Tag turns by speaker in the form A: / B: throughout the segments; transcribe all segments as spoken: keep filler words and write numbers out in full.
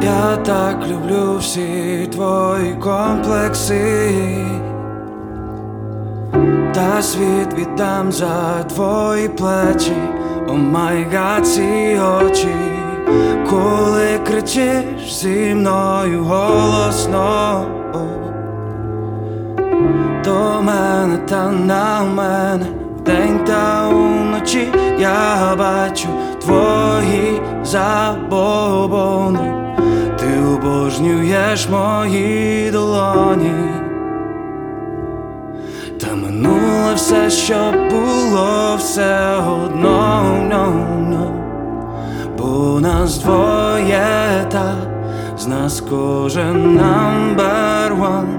A: Я так люблю всі твої комплекси, та світ віддам за твої плечі. О май гад, ці очі, коли кричиш зі мною голосно до мене та на мене, вдень та уночі я бачу твої забобони. Ти обожнюєш мої долоні, та минуле все, що було, все одно, no, no. Бо нас двоє, та з нас кожен number one.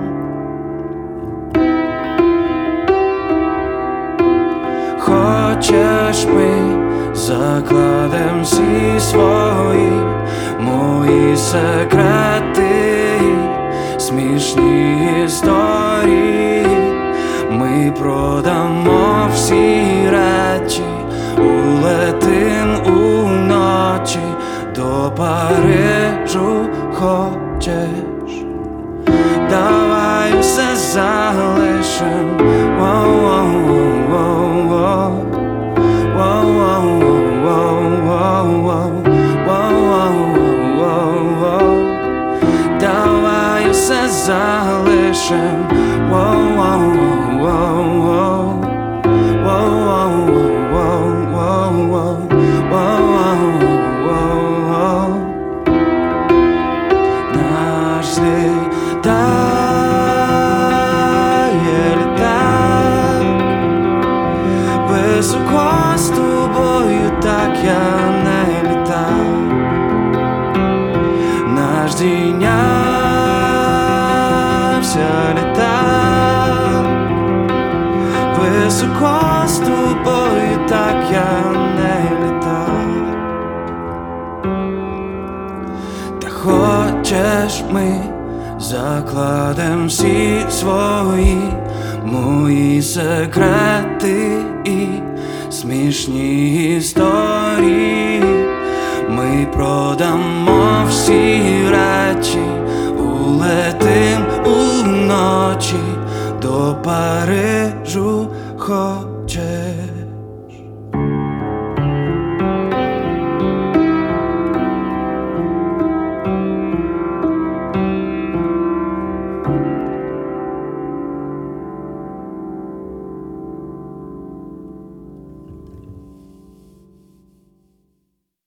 A: Хочеш, ми закладем всі свої мої секрети, смішні історії. Ми продамо всі речі, улетим уночі до Парижу. Хочеш, давай все залишим. Давай все залишим. Наш літак літак високо з тобою, так я не літав. Наш здійнявся літак високо з тобою, так я не літав. Та хочеш, ми закладем всі свої мої секрети і смішні історії. Ми продамо всі речі, улетим уночі до Парижу.